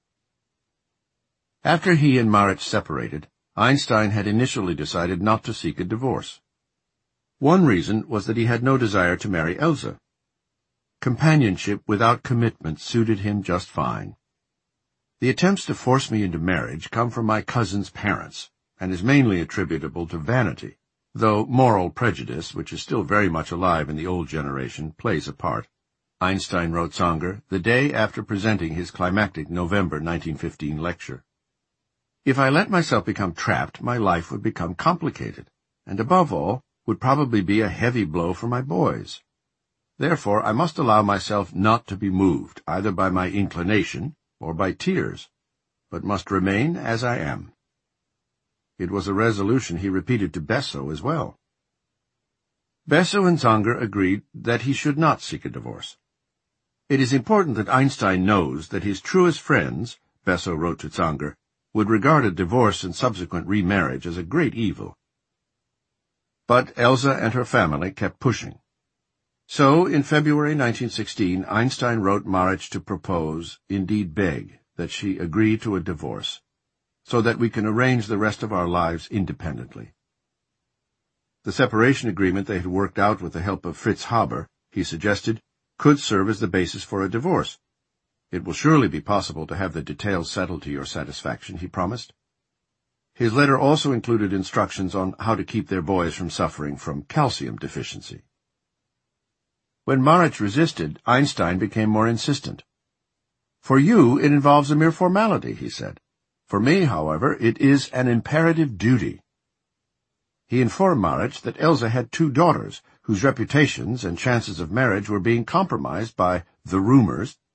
After he and Marich separated, Einstein had initially decided not to seek a divorce. One reason was that he had no desire to marry Elsa. Companionship without commitment suited him just fine. "The attempts to force me into marriage come from my cousin's parents, and is mainly attributable to vanity, though moral prejudice, which is still very much alive in the old generation, plays a part," Einstein wrote Sanger the day after presenting his climactic November nineteen fifteen lecture. "If I let myself become trapped, my life would become complicated, and above all, would probably be a heavy blow for my boys. Therefore, I must allow myself not to be moved, either by my inclination or by tears, but must remain as I am." It was a resolution he repeated to Besso as well. Besso and Sanger agreed that he should not seek a divorce. "It is important that Einstein knows that his truest friends," Besso wrote to Sanger, "would regard a divorce and subsequent remarriage as a great evil." But Elsa and her family kept pushing. So, in February nineteen sixteen, Einstein wrote Marich to propose, indeed beg, that she agree to a divorce, so that we can arrange the rest of our lives independently. The separation agreement they had worked out with the help of Fritz Haber, he suggested, could serve as the basis for a divorce. "It will surely be possible to have the details settled to your satisfaction," he promised. His letter also included instructions on how to keep their boys from suffering from calcium deficiency. When Marich resisted, Einstein became more insistent. "For you, it involves a mere formality," he said. "For me, however, it is an imperative duty." He informed Marich that Elsa had two daughters, whose reputations and chances of marriage were being compromised by the rumors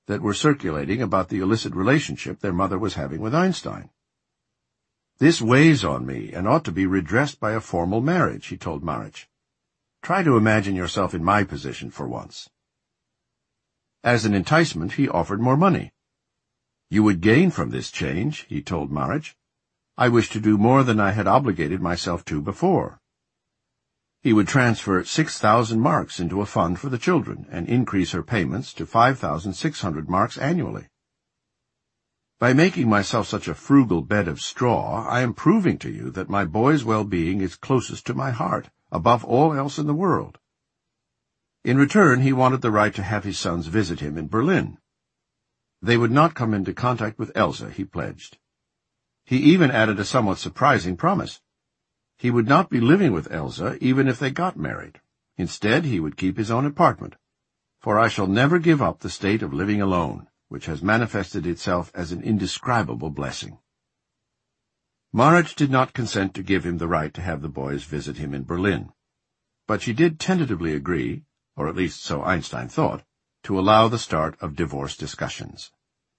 that were circulating about the illicit relationship their mother was having with Einstein. "This weighs on me and ought to be redressed by a formal marriage," he told Marich. "Try to imagine yourself in my position for once." As an enticement, he offered more money. "You would gain from this change," he told Marich. "I wish to do more than I had obligated myself to before." He would transfer six thousand marks into a fund for the children and increase her payments to five thousand six hundred marks annually. "By making myself such a frugal bed of straw, I am proving to you that my boy's well-being is closest to my heart, above all else in the world." In return, he wanted the right to have his sons visit him in Berlin. They would not come into contact with Elsa, he pledged. He even added a somewhat surprising promise. He would not be living with Elsa even if they got married. Instead, he would keep his own apartment. "For I shall never give up the state of living alone, which has manifested itself as an indescribable blessing." Marich did not consent to give him the right to have the boys visit him in Berlin, but she did tentatively agree, or at least so Einstein thought, to allow the start of divorce discussions.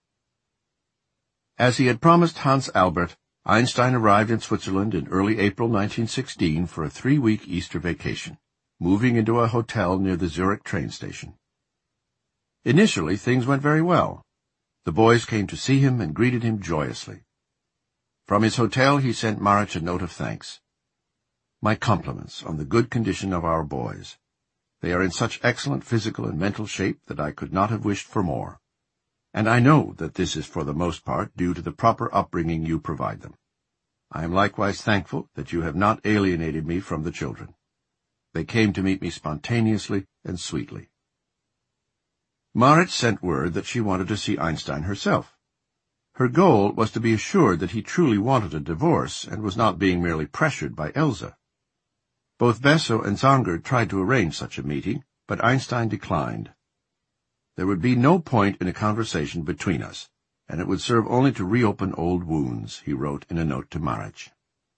As he had promised Hans Albert, Einstein arrived in Switzerland in early April nineteen sixteen for a three-week Easter vacation, moving into a hotel near the Zurich train station. Initially, things went very well. The boys came to see him and greeted him joyously. From his hotel he sent Marich a note of thanks. "My compliments on the good condition of our boys. They are in such excellent physical and mental shape that I could not have wished for more. And I know that this is for the most part due to the proper upbringing you provide them. I am likewise thankful that you have not alienated me from the children. They came to meet me spontaneously and sweetly." Marich sent word that she wanted to see Einstein herself. Her goal was to be assured that he truly wanted a divorce and was not being merely pressured by Elsa. Both Besso and Zanger tried to arrange such a meeting, but Einstein declined. "There would be no point in a conversation between us, and it would serve only to reopen old wounds," he wrote in a note to Marich.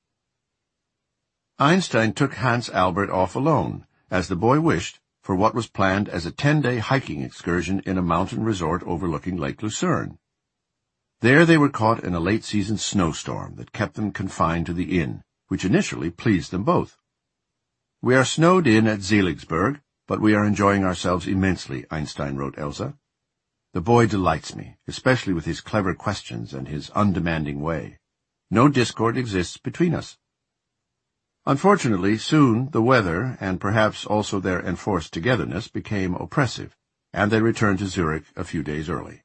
Einstein took Hans Albert off alone, as the boy wished, for what was planned as a ten-day hiking excursion in a mountain resort overlooking Lake Lucerne. There they were caught in a late-season snowstorm that kept them confined to the inn, which initially pleased them both. "We are snowed in at Seligsburg, but we are enjoying ourselves immensely," Einstein wrote Elsa. "The boy delights me, especially with his clever questions and his undemanding way. No discord exists between us." Unfortunately, soon the weather, and perhaps also their enforced togetherness, became oppressive, and they returned to Zurich a few days early.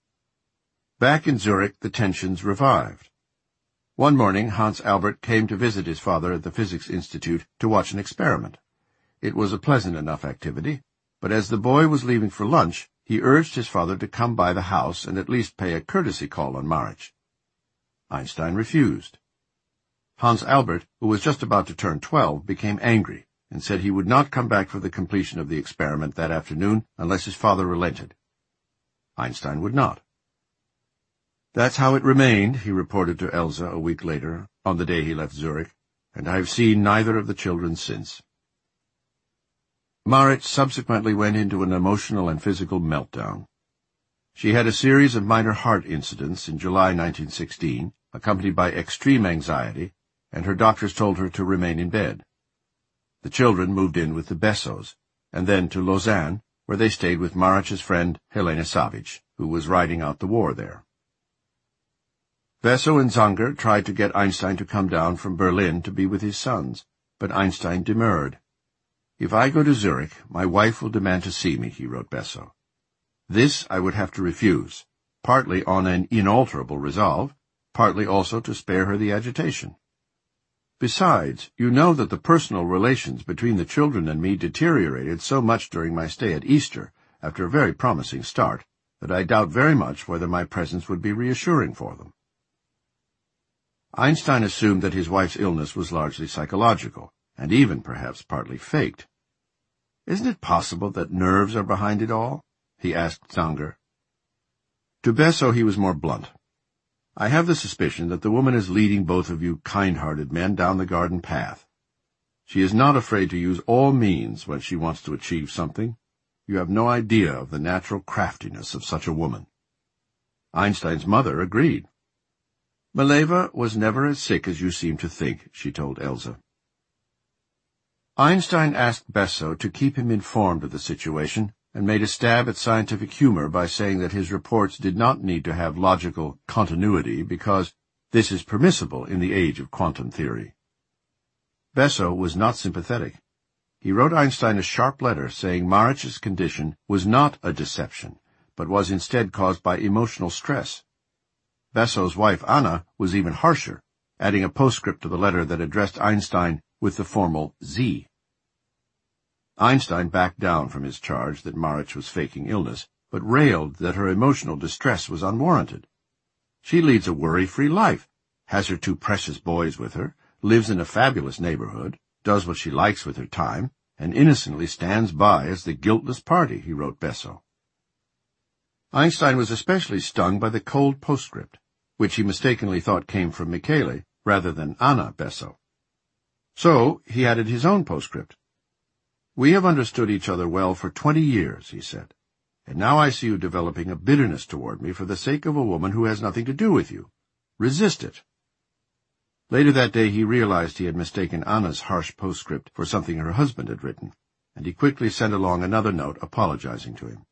Back in Zurich, the tensions revived. One morning, Hans Albert came to visit his father at the Physics Institute to watch an experiment. It was a pleasant enough activity, but as the boy was leaving for lunch, he urged his father to come by the house and at least pay a courtesy call on Marich. Einstein refused. Hans Albert, who was just about to turn twelve, became angry and said he would not come back for the completion of the experiment that afternoon unless his father relented. Einstein would not. "That's how it remained," he reported to Elsa a week later, on the day he left Zurich, "and I have seen neither of the children since." Marich subsequently went into an emotional and physical meltdown. She had a series of minor heart incidents in July nineteen sixteen, accompanied by extreme anxiety, and her doctors told her to remain in bed. The children moved in with the Bessos, and then to Lausanne, where they stayed with Marich's friend Helene Savage, who was riding out the war there. Besso and Zanger tried to get Einstein to come down from Berlin to be with his sons, but Einstein demurred. "If I go to Zurich, my wife will demand to see me," he wrote Besso. "This I would have to refuse, partly on an inalterable resolve, partly also to spare her the agitation. Besides, you know that the personal relations between the children and me deteriorated so much during my stay at Easter, after a very promising start, that I doubt very much whether my presence would be reassuring for them." Einstein assumed that his wife's illness was largely psychological, and even perhaps partly faked. "Isn't it possible that nerves are behind it all?" he asked Zanger. To Besso he was more blunt. "I have the suspicion that the woman is leading both of you kind-hearted men down the garden path. She is not afraid to use all means when she wants to achieve something, You have no idea of the natural craftiness of such a woman." Einstein's mother agreed. "Mileva was never as sick as you seem to think," she told Elsa. Einstein asked Besso to keep him informed of the situation, and made a stab at scientific humor by saying that his reports did not need to have logical continuity because this is permissible in the age of quantum theory. Besso was not sympathetic. He wrote Einstein a sharp letter saying Marich's condition was not a deception, but was instead caused by emotional stress. Besso's wife Anna was even harsher, adding a postscript to the letter that addressed Einstein with the formal Z. Einstein backed down from his charge that Marich was faking illness, but railed that her emotional distress was unwarranted. She leads a worry-free life, has her two precious boys with her, lives in a fabulous neighborhood, does what she likes with her time, and innocently stands by as the guiltless party, he wrote Besso. Einstein was especially stung by the cold postscript, which he mistakenly thought came from Michele rather than Anna Besso. So he added his own postscript. "We have understood each other well for twenty years," he said, "and now I see you developing a bitterness toward me for the sake of a woman who has nothing to do with you. Resist it." Later that day he realized he had mistaken Anna's harsh postscript for something her husband had written, and he quickly sent along another note apologizing to him.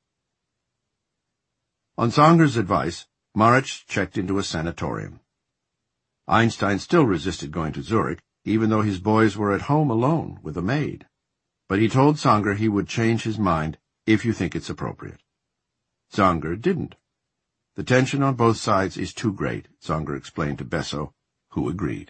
On Zanger's advice, Marich checked into a sanatorium. Einstein still resisted going to Zurich, even though his boys were at home alone with a maid. But he told Zanger he would change his mind if you think it's appropriate. Zanger didn't. "The tension on both sides is too great," Zanger explained to Besso, who agreed.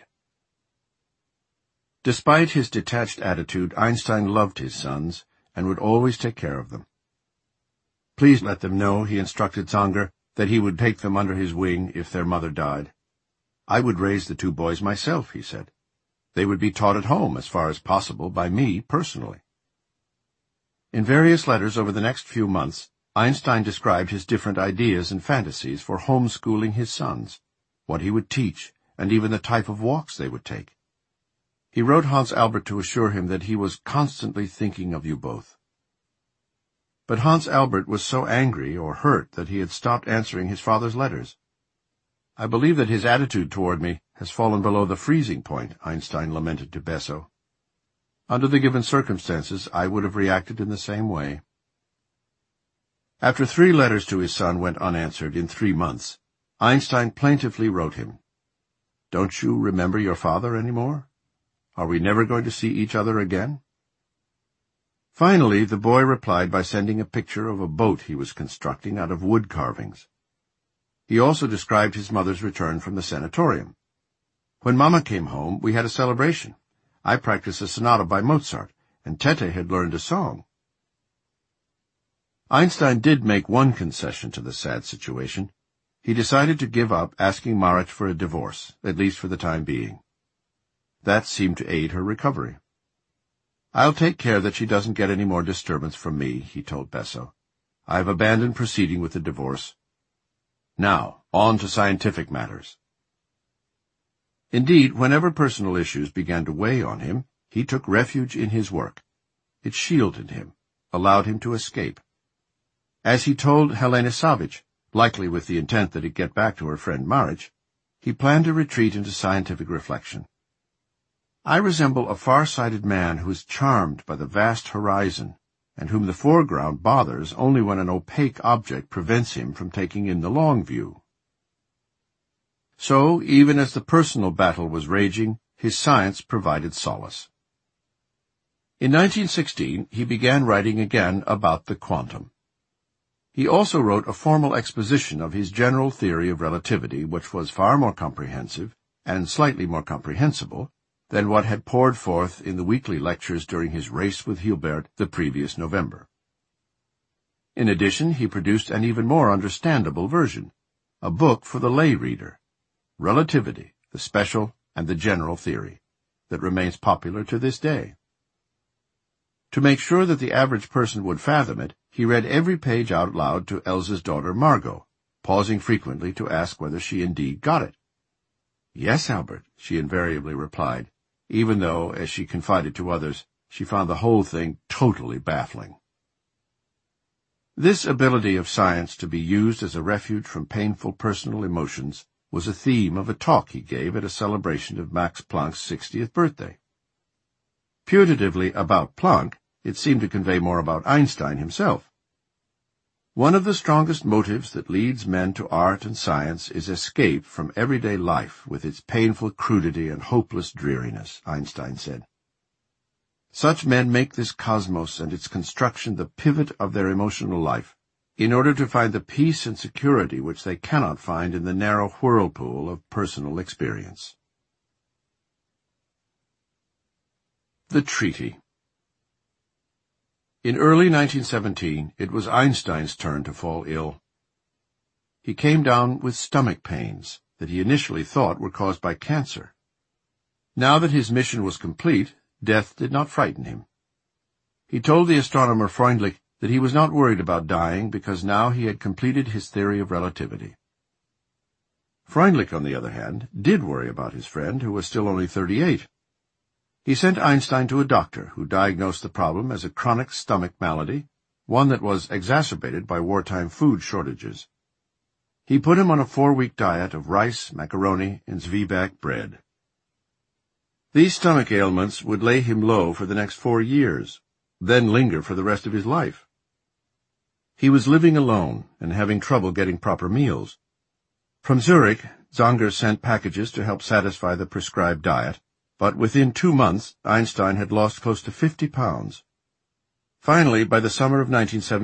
Despite his detached attitude, Einstein loved his sons and would always take care of them. "Please let them know," he instructed Zanger, "that he would take them under his wing if their mother died. I would raise the two boys myself," he said. "They would be taught at home as far as possible by me personally." In various letters over the next few months, Einstein described his different ideas and fantasies for homeschooling his sons, what he would teach, and even the type of walks they would take. He wrote Hans Albert to assure him that he was constantly thinking of you both. But Hans Albert was so angry or hurt that he had stopped answering his father's letters. "I believe that his attitude toward me has fallen below the freezing point," Einstein lamented to Besso. "Under the given circumstances, I would have reacted in the same way." After three letters to his son went unanswered in three months, Einstein plaintively wrote him, "Don't you remember your father any more? Are we never going to see each other again?" Finally, the boy replied by sending a picture of a boat he was constructing out of wood carvings. He also described his mother's return from the sanatorium. "When Mama came home, we had a celebration. I practiced a sonata by Mozart, and Tete had learned a song." Einstein did make one concession to the sad situation. He decided to give up asking Marich for a divorce, at least for the time being. That seemed to aid her recovery. "I'll take care that she doesn't get any more disturbance from me," he told Besso. "I've abandoned proceeding with the divorce. Now, on to scientific matters." Indeed, whenever personal issues began to weigh on him, he took refuge in his work. It shielded him, allowed him to escape. As he told Helena Savage, likely with the intent that he'd get back to her friend Marich, he planned to retreat into scientific reflection. "I resemble a far-sighted man who is charmed by the vast horizon, and whom the foreground bothers only when an opaque object prevents him from taking in the long view." So, even as the personal battle was raging, his science provided solace. In nineteen sixteen, he began writing again about the quantum. He also wrote a formal exposition of his general theory of relativity, which was far more comprehensive, and slightly more comprehensible, than what had poured forth in the weekly lectures during his race with Hilbert the previous November. In addition, he produced an even more understandable version, a book for the lay reader, Relativity, the Special and the General Theory, that remains popular to this day. To make sure that the average person would fathom it, he read every page out loud to Elsa's daughter Margot, pausing frequently to ask whether she indeed got it. "Yes, Albert," she invariably replied, even though, as she confided to others, she found the whole thing totally baffling. This ability of science to be used as a refuge from painful personal emotions was a theme of a talk he gave at a celebration of Max Planck's sixtieth birthday. Putatively about Planck, it seemed to convey more about Einstein himself. One of the strongest motives that leads men to art and science is escape from everyday life with its painful crudity and hopeless dreariness, Einstein said. Such men make this cosmos and its construction the pivot of their emotional life, in order to find the peace and security which they cannot find in the narrow whirlpool of personal experience. The Treaty. In early nineteen seventeen, it was Einstein's turn to fall ill. He came down with stomach pains that he initially thought were caused by cancer. Now that his mission was complete, death did not frighten him. He told the astronomer Freundlich that he was not worried about dying because now he had completed his theory of relativity. Freundlich, on the other hand, did worry about his friend, who was still only thirty-eight. He sent Einstein to a doctor who diagnosed the problem as a chronic stomach malady, one that was exacerbated by wartime food shortages. He put him on a four-week diet of rice, macaroni, and Zwieback bread. These stomach ailments would lay him low for the next four years, then linger for the rest of his life. He was living alone and having trouble getting proper meals. From Zurich, Zanger sent packages to help satisfy the prescribed diet, but within two months Einstein had lost close to fifty pounds. Finally, by the summer of nineteen seventy,